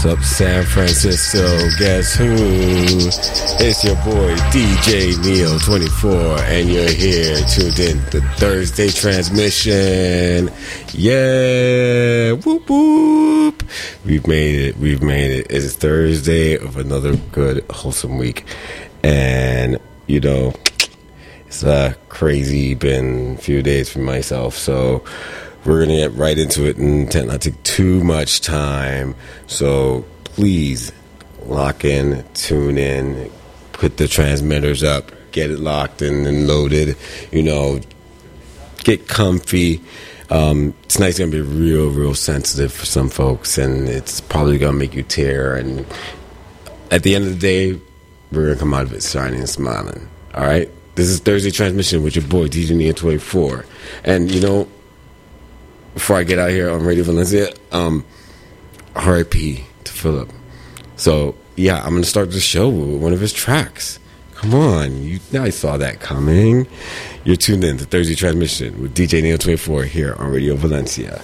What's up, San Francisco? Guess who? It's your boy DJ Neo24, and you're here tuned in to Thursday transmission. Yeah, whoop whoop. We've made it. It's Thursday of another good, wholesome week, and you know, it's a crazy been few days for myself, so we're going to get right into it and intend not to take too much time. So please lock in, tune in, put the transmitters up, get it locked in and loaded, you know, get comfy. Tonight's going to be real sensitive for some folks, and it's probably going to make you tear. And at the end of the day, we're going to come out of it shining and smiling. All right? This is Thursday Transmission with your boy, DJ Neo24. And, you know, before I get out here on Radio Valencia, R.I.P. to Philip. So, yeah, I'm going to start the show with one of his tracks. Come on, you guys saw that coming. You're tuned in to Thursday Transmission with DJ Neo24 here on Radio Valencia.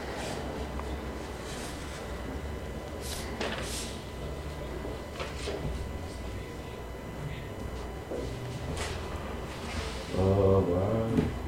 All right.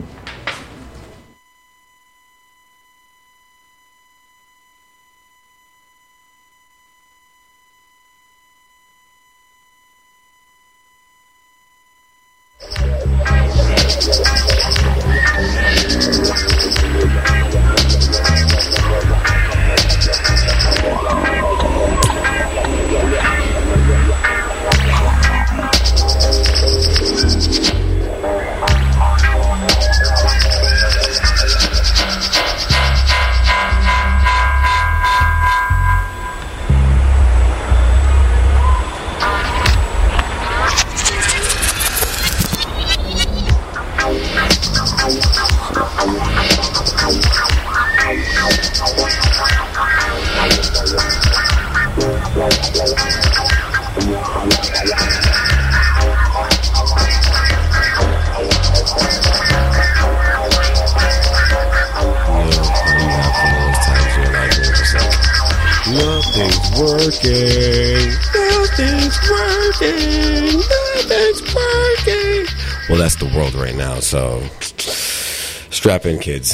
Well, that's the world right now, so strap in, kids.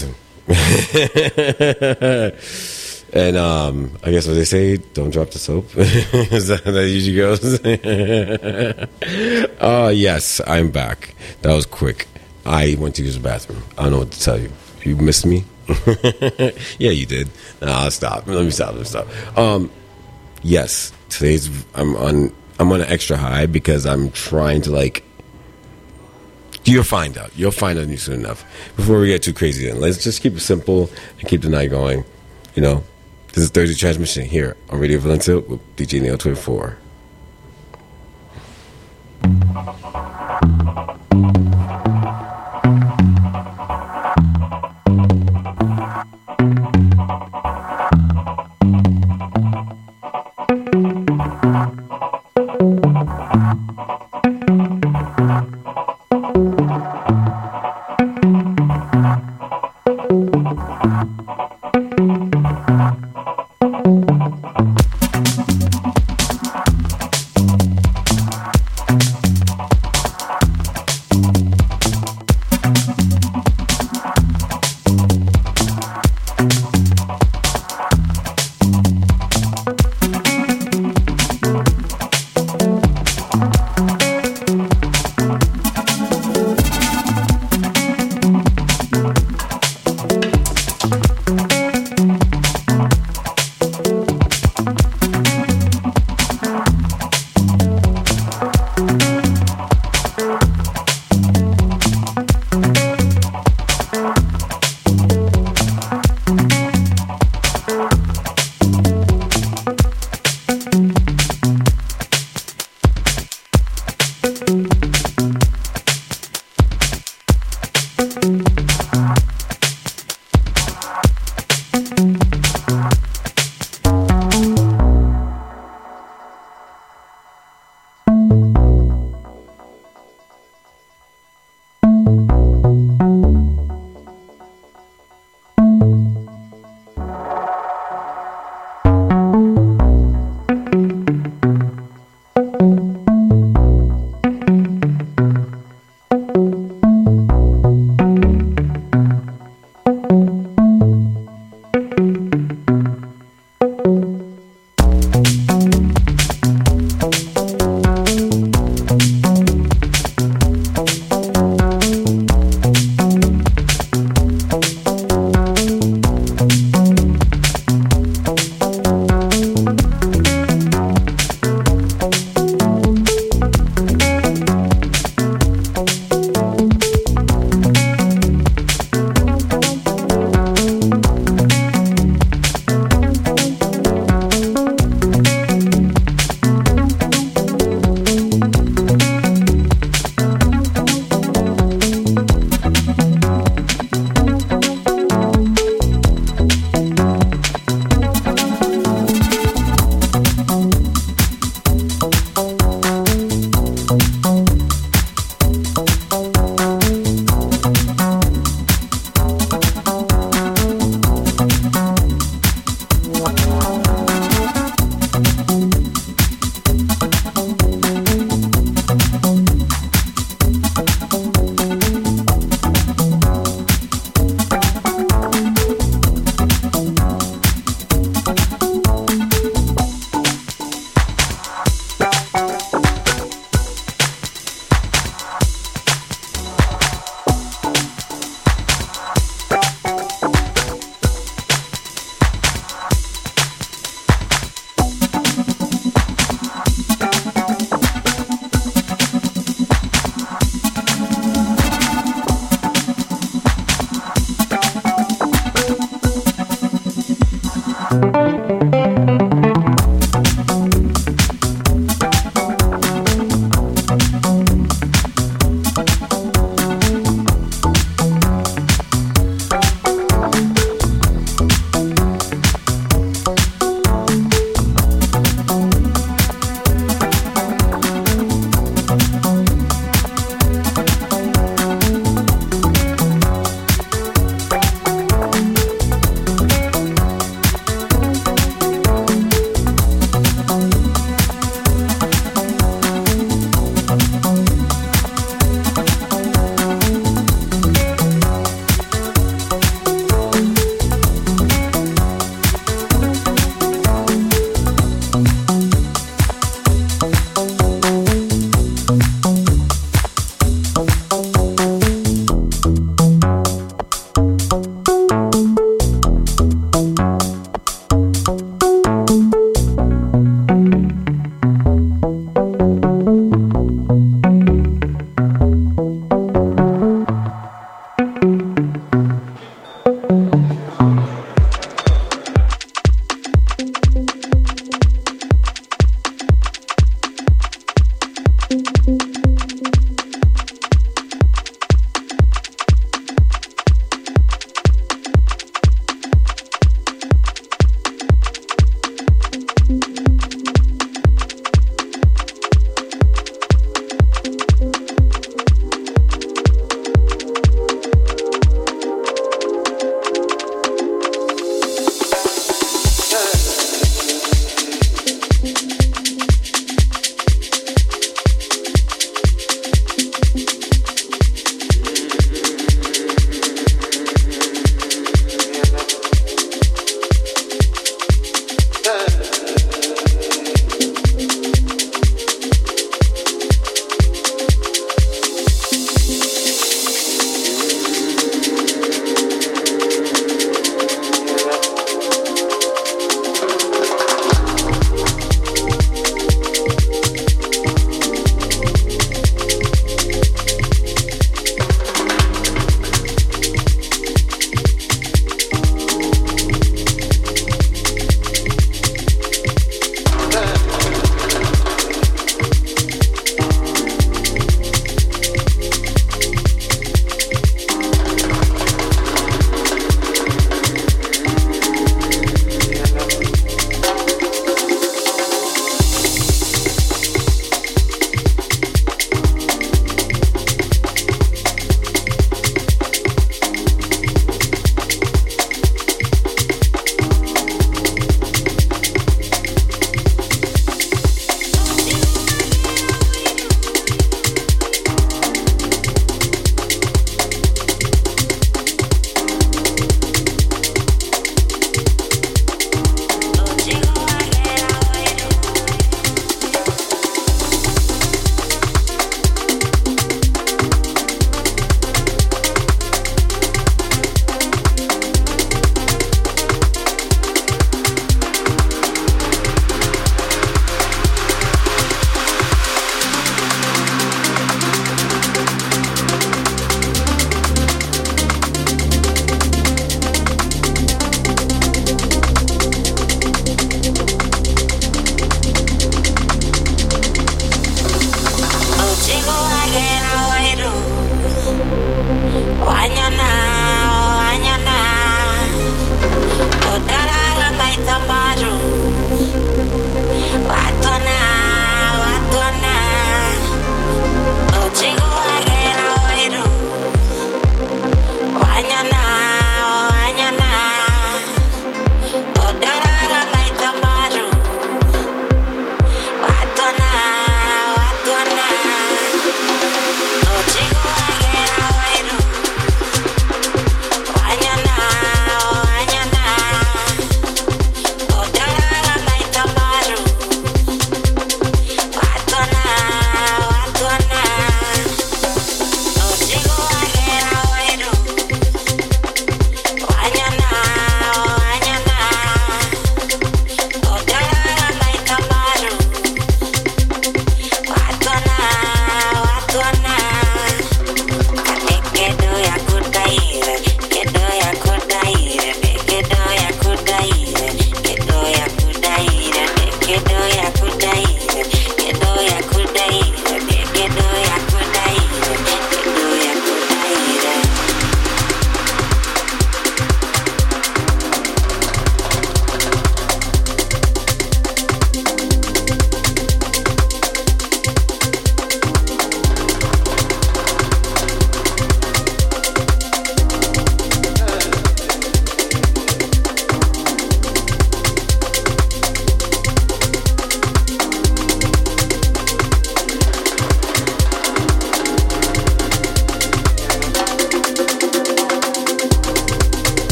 And I guess what they say, don't drop the soap. Is that how that usually goes? Yes, I'm back. That was quick. I went to use the bathroom. I don't know what to tell you. You missed me? Yeah, you did. No, I'll stop. Let me stop. Yes, I'm on an extra high because I'm trying to, like, you'll find out soon enough. Before we get too crazy, then let's just keep it simple and keep the night going. You know, this is Thursday Transmission here on Radio Valencia with DJ Neo24.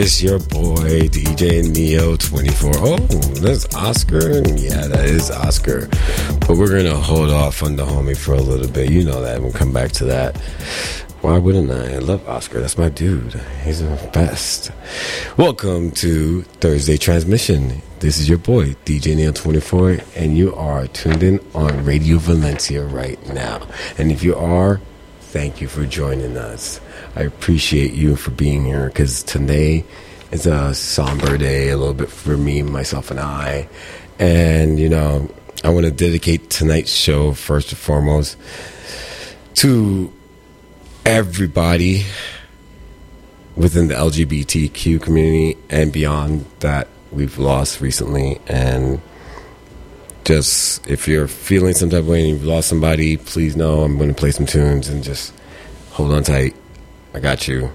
It's your boy, DJ Neo 24. Oh, that's Oscar? Yeah, that is Oscar. But we're going to hold off on the homie for a little bit. You know that. We'll come back to that. Why wouldn't I? I love Oscar. That's my dude. He's the best. Welcome to Thursday Transmission. This is your boy, DJ Neo 24, and you are tuned in on Radio Valencia right now. And if you are, thank you for joining us. I appreciate you for being here because today is a somber day, a little bit for me, myself, and I. And, you know, I want to dedicate tonight's show first and foremost to everybody within the LGBTQ community and beyond that we've lost recently. And just if you're feeling some type of way and you've lost somebody, please know I'm going to play some tunes and just hold on tight. I got you.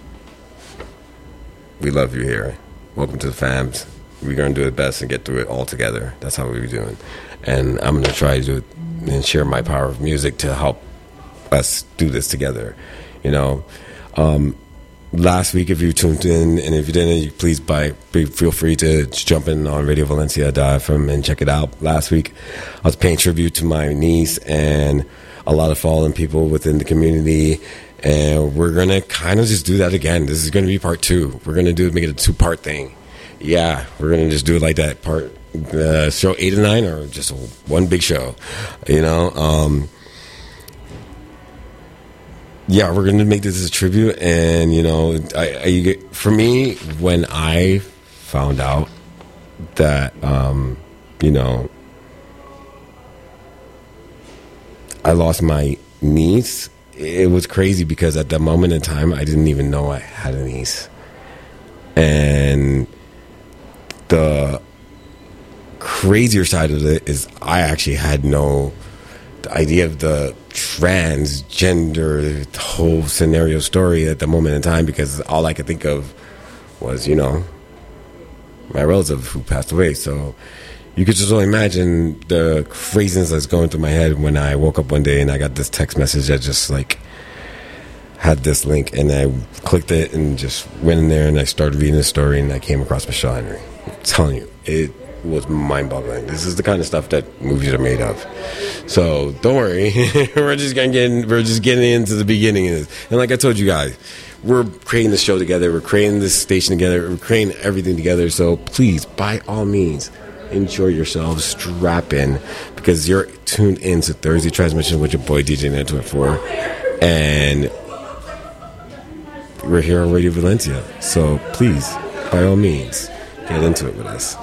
We love you here. Welcome to the fams. We're going to do the best and get through it all together. That's how we're doing. And I'm going to try to do it and share my power of music to help us do this together. You know, last week, if you tuned in, and if you didn't, please feel free to jump in on Radio Valencia FM and check it out. Last week, I was paying tribute to my niece and a lot of fallen people within the community. And we're going to kind of just do that again. This is going to be part 2. We're going to make it a 2-part thing. Yeah, we're going to just do it like that. Show 8 and 9 or just one big show, you know. Yeah, we're going to make this as a tribute. And, you know, for me, when I found out that, you know, I lost my niece, it was crazy because at that moment in time, I didn't even know I had a niece. And the crazier side of it is I actually had the idea of the transgender whole scenario story at the moment in time, because all I could think of was, you know, my relative who passed away. So you could just only imagine the craziness that's going through my head when I woke up one day and I got this text message that just like had this link, and I clicked it and just went in there and I started reading the story and I came across Michelle Henry. I'm telling you, it was mind-boggling. This is the kind of stuff that movies are made of. So don't worry, we're just getting into the beginning of this. And like I told you guys, we're creating this show together, we're creating this station together, we're creating everything together. So please, by all means, enjoy yourselves, strap in, because you're tuned in to Thursday Transmission with your boy DJ Net 24, and we're here on Radio Valencia. So please, by all means, get into it with us.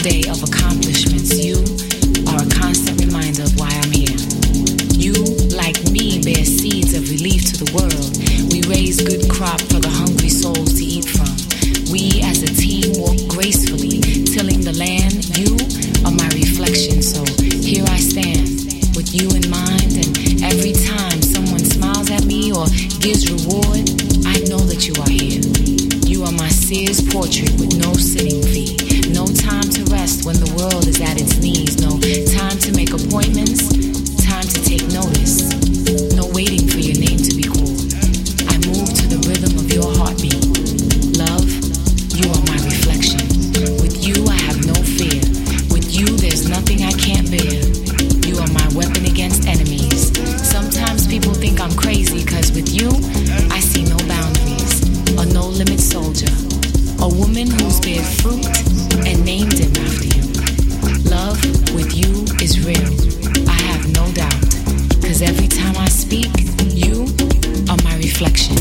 day of accomplishments, you are a constant reminder of why I'm here. You, like me, bear seeds of relief to the world. We raise good crop for the hungry souls to eat from. We as a team walk gracefully, tilling the land. You are my reflection, so here I stand with you in mind, and every time someone smiles at me or gives reward, I know that you are here. You are my Sears portrait with no sitting fee. No time to rest when the world is at its knees. No time to make appointments, time to take notice. No waiting for your name to be called. I move to the rhythm of your heartbeat. Love, you are my reflection. With you I have no fear. With you there's nothing I can't bear. You are my weapon against enemies. Sometimes people think I'm crazy, cause with you I see no boundaries. A no-limit soldier. A woman who's bared fruit and named him after you. Love with you is real. I have no doubt. Cause every time I speak, you are my reflection.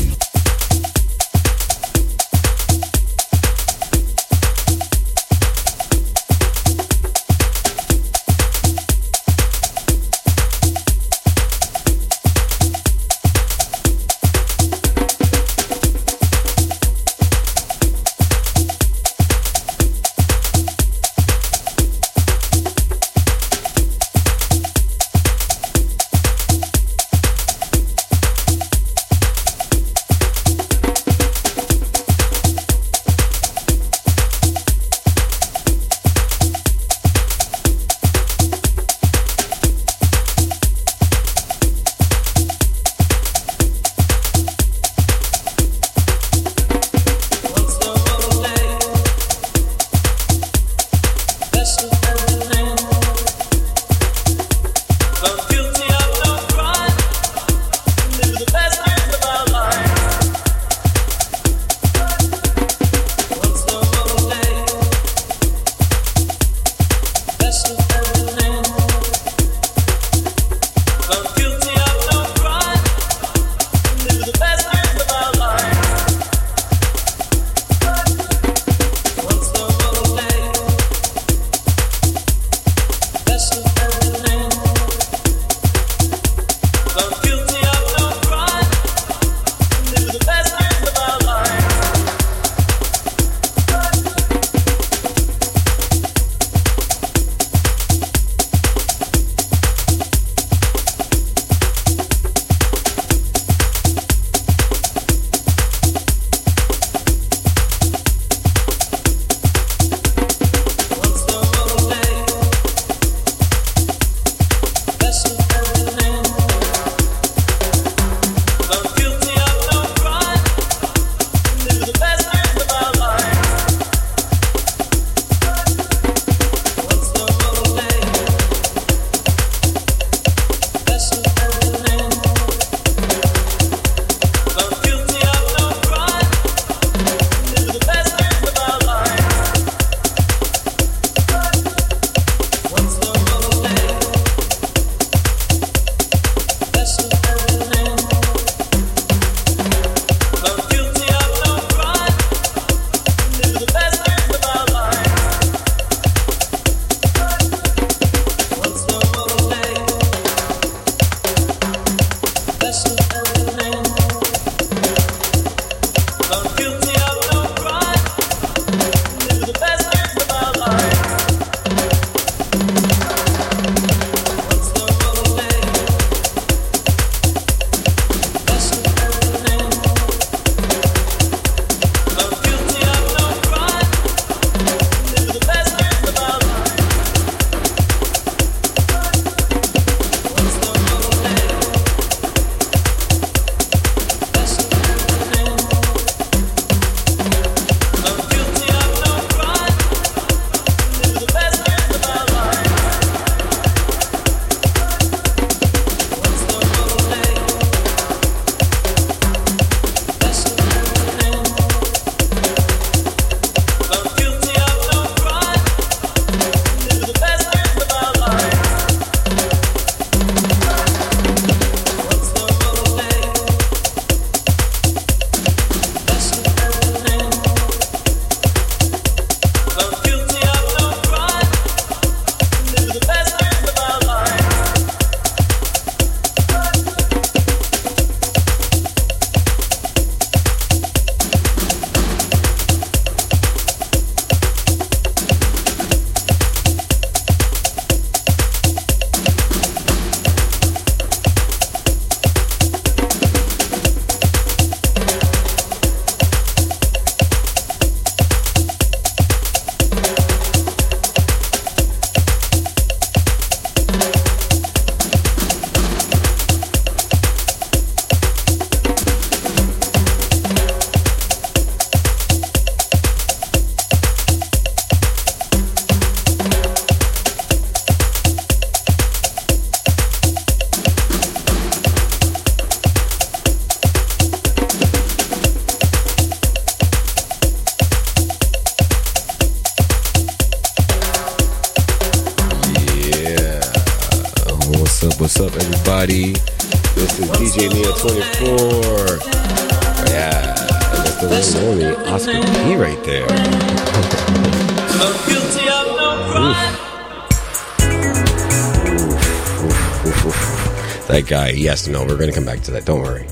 What's up, everybody? This is DJ Neo 24. Yeah, that's the one and only Oscar P right there. That guy, yes, no, we're going to come back to that. Don't worry.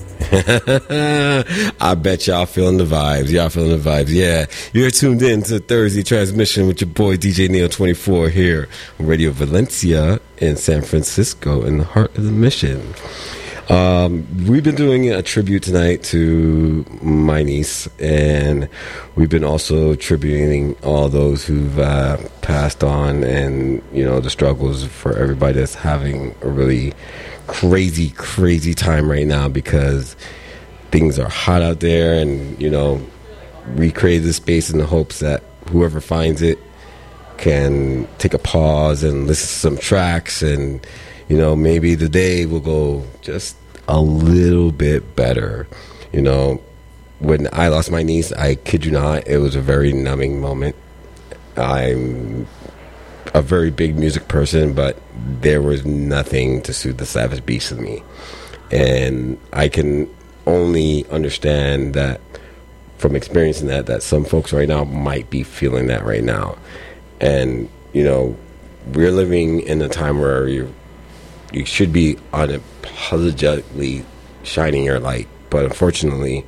I bet y'all feeling the vibes. Yeah, you're tuned in to Thursday Transmission with your boy DJ Neo 24 here on Radio Valencia in San Francisco in the heart of the Mission. We've been doing a tribute tonight to my niece, and we've been also tributing all those who've passed on, and the struggles for everybody that's having a really crazy time right now because things are hot out there. And we created this space in the hopes that whoever finds it can take a pause and listen to some tracks, and maybe the day will go just a little bit better. When I lost my niece, I kid you not, it was a very numbing moment. I'm a very big music person, but there was nothing to soothe the savage beast in me. And I can only understand that from experiencing that some folks right now might be feeling that right now. And, we're living in a time where you should be unapologetically shining your light. But unfortunately,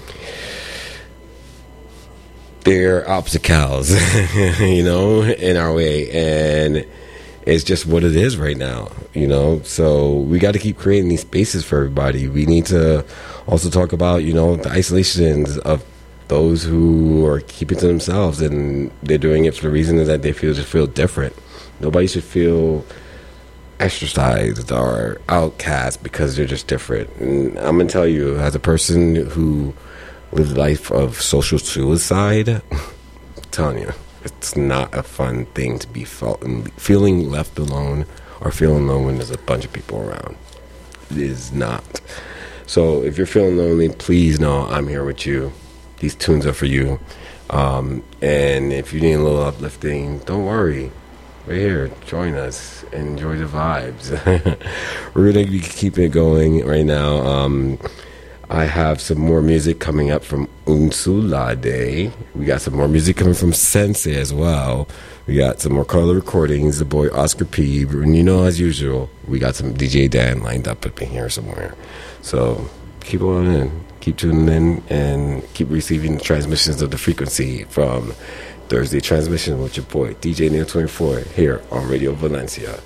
there are obstacles, in our way, and it's just what it is right now, So we got to keep creating these spaces for everybody. We need to also talk about, the isolations of those who are keeping to themselves, and they're doing it for the reason that they feel different. Nobody should feel ostracized or outcast because they're just different. And I'm gonna tell you, as a person who lived a life of social suicide, I'm telling you, it's not a fun thing to be feeling left alone or feeling alone when there's a bunch of people around. It is not. So if you're feeling lonely, please know I'm here with you. These tunes are for you. And if you need a little uplifting, don't worry. We're here. Join us. Enjoy the vibes. We're going to be keeping it going right now. I have some more music coming up from Unsulade. We got some more music coming from Sensei as well. We got some more color recordings. The boy Oscar P. And as usual, we got some DJ Dan lined up in here somewhere. So keep on in. Keep tuning in and keep receiving the transmissions of the frequency from Thursday Transmission with your boy DJ Neo 24 here on Radio Valencia.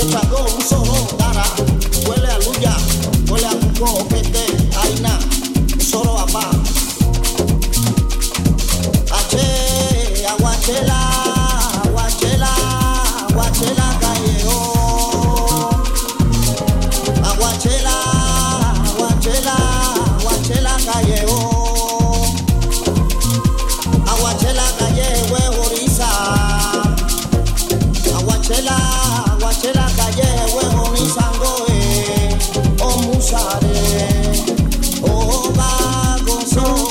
Oh, vago soy.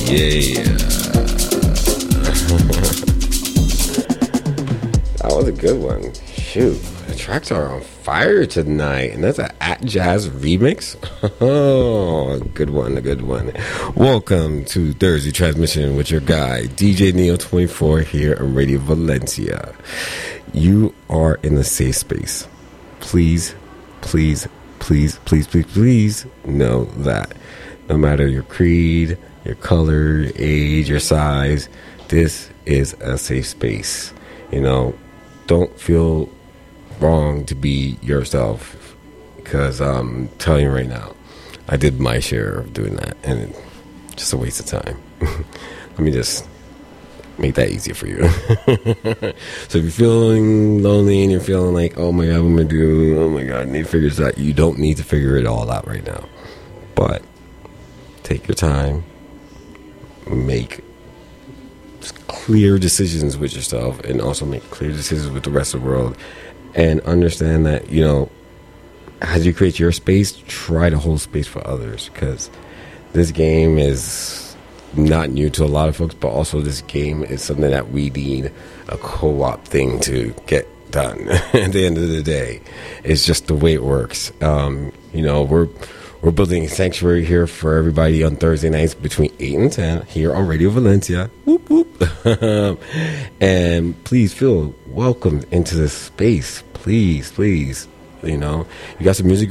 That was a good one. Shoot, the tracks are on fire tonight, and that's an At Jazz remix. Oh, a good one, a good one. Welcome to Thursday Transmission with your guy, DJ Neo 24 here on Radio Valencia. You are in a safe space. Please, please, please, please, please, please know that no matter your creed, your color, your age, your size, this is a safe space. You know, don't feel wrong to be yourself, because I'm telling you right now, I did my share of doing that, and it's just a waste of time. Let me just make that easier for you. So if you're feeling lonely and you're feeling like, oh my god, what am I doing? Oh my god, I need to figure this out. You don't need to figure it all out right now. But take your time, make clear decisions with yourself, and also make clear decisions with the rest of the world, and understand that, you know, as you create your space, try to hold space for others, because this game is not new to a lot of folks, but also this game is something that we need a co-op thing to get done. At the end of the day, it's just the way it works. You know, we're building a sanctuary here for everybody on Thursday nights between 8 and 10 here on Radio Valencia. Whoop, whoop. And please feel welcome into this space. Please, please. You know, you got some music